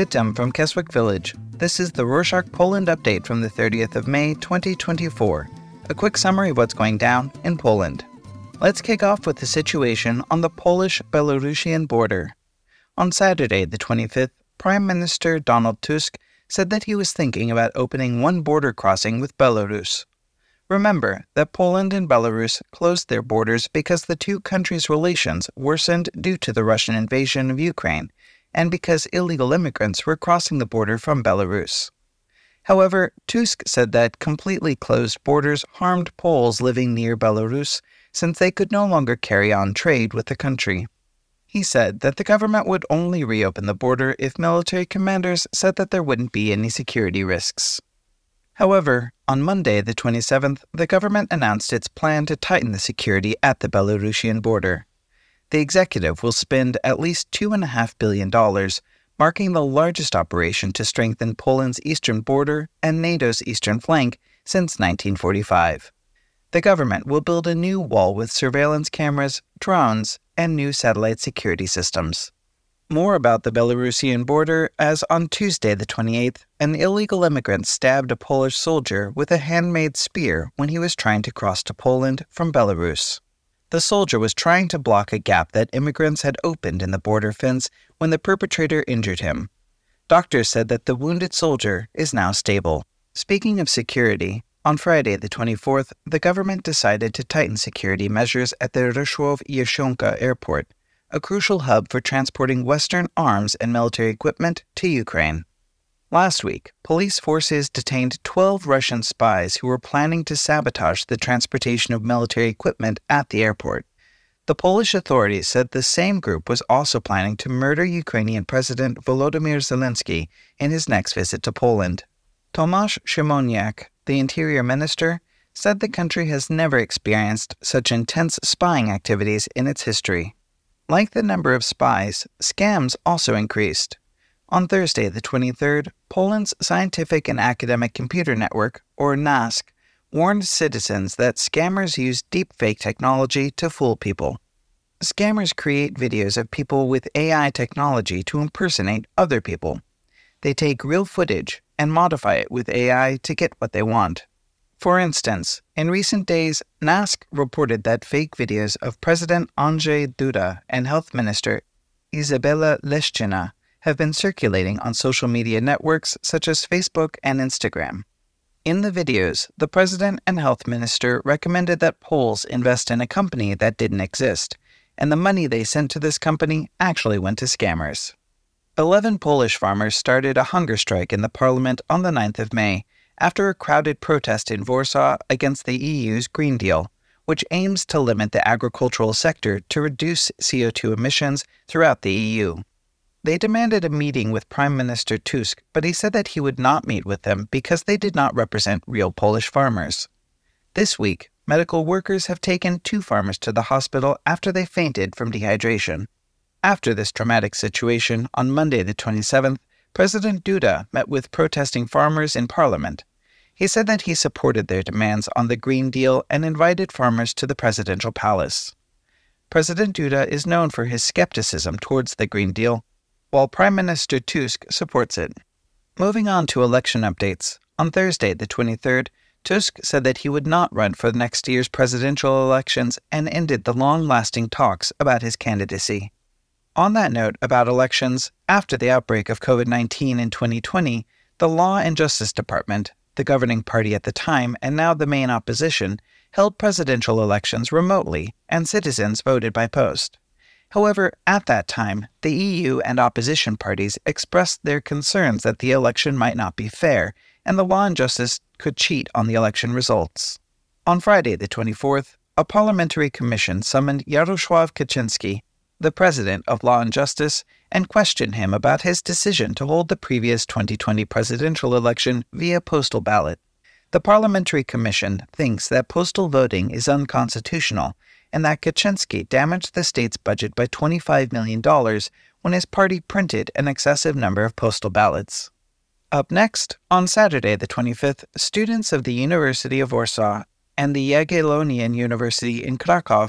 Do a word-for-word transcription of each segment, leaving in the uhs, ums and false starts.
Witam from Keswick Village. This is the Rorschach Poland update from the thirtieth of May, twenty twenty-four. A quick summary of what's going down in Poland. Let's kick off with the situation on the Polish-Belarusian border. On Saturday, the twenty-fifth, Prime Minister Donald Tusk said that he was thinking about opening one border crossing with Belarus. Remember that Poland and Belarus closed their borders because the two countries' relations worsened due to the Russian invasion of Ukraine, and because illegal immigrants were crossing the border from Belarus. However, Tusk said that completely closed borders harmed Poles living near Belarus, since they could no longer carry on trade with the country. He said that the government would only reopen the border if military commanders said that there wouldn't be any security risks. However, on Monday the twenty-seventh, the government announced its plan to tighten the security at the Belarusian border. The executive will spend at least two point five billion dollars, marking the largest operation to strengthen Poland's eastern border and NATO's eastern flank since nineteen forty-five. The government will build a new wall with surveillance cameras, drones, and new satellite security systems. More about the Belarusian border, as on Tuesday the twenty-eighth, an illegal immigrant stabbed a Polish soldier with a handmade spear when he was trying to cross to Poland from Belarus. The soldier was trying to block a gap that immigrants had opened in the border fence when the perpetrator injured him. Doctors said that the wounded soldier is now stable. Speaking of security, on Friday the twenty-fourth, the government decided to tighten security measures at the Rzeszów-Jasionka airport, a crucial hub for transporting Western arms and military equipment to Ukraine. Last week, police forces detained twelve Russian spies who were planning to sabotage the transportation of military equipment at the airport. The Polish authorities said the same group was also planning to murder Ukrainian President Volodymyr Zelensky in his next visit to Poland. Tomasz Siemoniak, the Interior Minister, said the country has never experienced such intense spying activities in its history. Like the number of spies, scams also increased. On Thursday the twenty-third, Poland's Scientific and Academic Computer Network, or NASK, warned citizens that scammers use deepfake technology to fool people. Scammers create videos of people with A I technology to impersonate other people. They take real footage and modify it with A I to get what they want. For instance, in recent days, NASK reported that fake videos of President Andrzej Duda and Health Minister Izabela Leszczyna have been circulating on social media networks such as Facebook and Instagram. In the videos, the president and health minister recommended that Poles invest in a company that didn't exist, and the money they sent to this company actually went to scammers. Eleven Polish farmers started a hunger strike in the parliament on the ninth of May after a crowded protest in Warsaw against the E U's Green Deal, which aims to limit the agricultural sector to reduce C O two emissions throughout the E U. They demanded a meeting with Prime Minister Tusk, but he said that he would not meet with them because they did not represent real Polish farmers. This week, medical workers have taken two farmers to the hospital after they fainted from dehydration. After this traumatic situation, on Monday the twenty-seventh, President Duda met with protesting farmers in Parliament. He said that he supported their demands on the Green Deal and invited farmers to the presidential palace. President Duda is known for his skepticism towards the Green Deal, while Prime Minister Tusk supports it. Moving on to election updates, on Thursday the twenty-third, Tusk said that he would not run for next year's presidential elections and ended the long-lasting talks about his candidacy. On that note about elections, after the outbreak of COVID nineteen in twenty twenty, the Law and Justice Department, the governing party at the time and now the main opposition, held presidential elections remotely and citizens voted by post. However, at that time, the E U and opposition parties expressed their concerns that the election might not be fair and the Law and Justice could cheat on the election results. On Friday the twenty-fourth, a parliamentary commission summoned Jarosław Kaczyński, the president of Law and Justice, and questioned him about his decision to hold the previous twenty twenty presidential election via postal ballot. The parliamentary commission thinks that postal voting is unconstitutional and that Kaczyński damaged the state's budget by twenty-five million dollars when his party printed an excessive number of postal ballots. Up next, on Saturday the twenty-fifth, students of the University of Warsaw and the Jagiellonian University in Krakow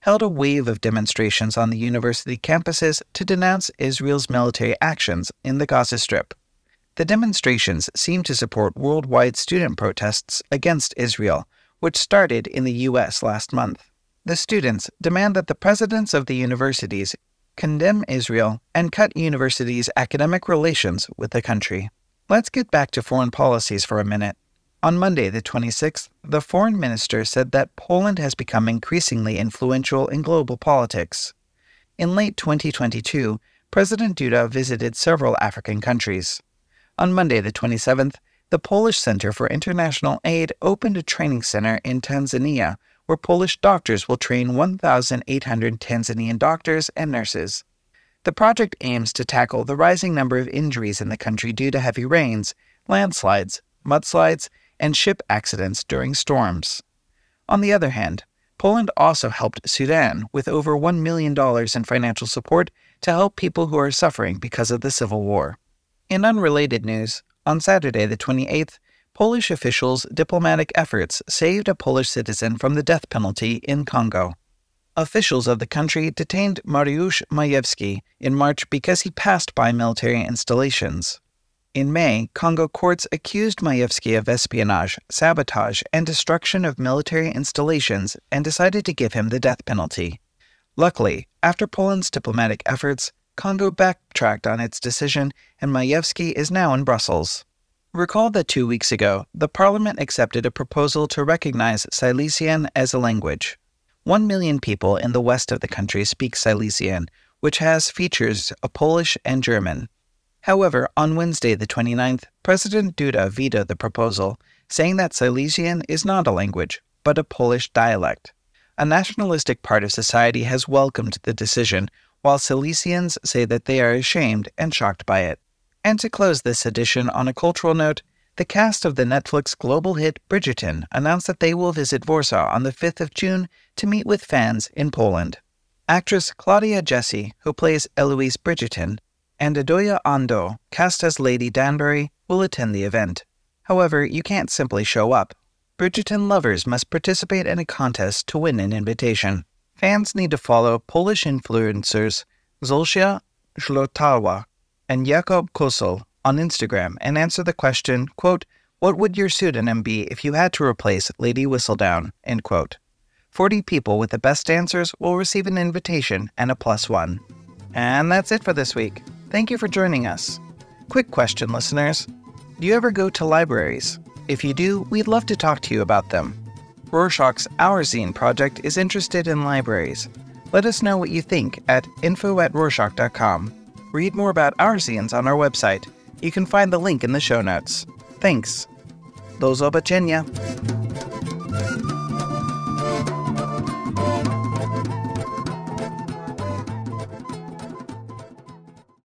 held a wave of demonstrations on the university campuses to denounce Israel's military actions in the Gaza Strip. The demonstrations seem to support worldwide student protests against Israel, which started in the U S last month. The students demand that the presidents of the universities condemn Israel and cut universities' academic relations with the country. Let's get back to foreign policies for a minute. On Monday, the twenty-sixth, the foreign minister said that Poland has become increasingly influential in global politics. In late twenty twenty-two, President Duda visited several African countries. On Monday, the twenty-seventh, the Polish Center for International Aid opened a training center in Tanzania where Polish doctors will train one thousand eight hundred Tanzanian doctors and nurses. The project aims to tackle the rising number of injuries in the country due to heavy rains, landslides, mudslides, and ship accidents during storms. On the other hand, Poland also helped Sudan with over one million dollars in financial support to help people who are suffering because of the civil war. In unrelated news, on Saturday the twenty-eighth, Polish officials' diplomatic efforts saved a Polish citizen from the death penalty in Congo. Officials of the country detained Mariusz Majewski in March because he passed by military installations. In May, Congo courts accused Majewski of espionage, sabotage, and destruction of military installations and decided to give him the death penalty. Luckily, after Poland's diplomatic efforts, Congo backtracked on its decision and Majewski is now in Brussels. Recall that two weeks ago, the parliament accepted a proposal to recognize Silesian as a language. One million people in the west of the country speak Silesian, which has features of Polish and German. However, on Wednesday the twenty-ninth, President Duda vetoed the proposal, saying that Silesian is not a language, but a Polish dialect. A nationalistic part of society has welcomed the decision, while Silesians say that they are ashamed and shocked by it. And to close this edition on a cultural note, the cast of the Netflix global hit Bridgerton announced that they will visit Warsaw on the fifth of June to meet with fans in Poland. Actress Claudia Jessie, who plays Eloise Bridgerton, and Adoya Ando, cast as Lady Danbury, will attend the event. However, you can't simply show up. Bridgerton lovers must participate in a contest to win an invitation. Fans need to follow Polish influencers Zolcia Złotała and Jakub Kosel on Instagram and answer the question, quote, "What would your pseudonym be if you had to replace Lady Whistledown?" End quote. forty people with the best answers will receive an invitation and a plus one. And that's it for this week. Thank you for joining us. Quick question, listeners. Do you ever go to libraries? If you do, we'd love to talk to you about them. Rorschach's Our Zine project is interested in libraries. Let us know what you think at info at rorschach dot com. Read more about our zines on our website. You can find the link in the show notes. Thanks. Do zobaczenia.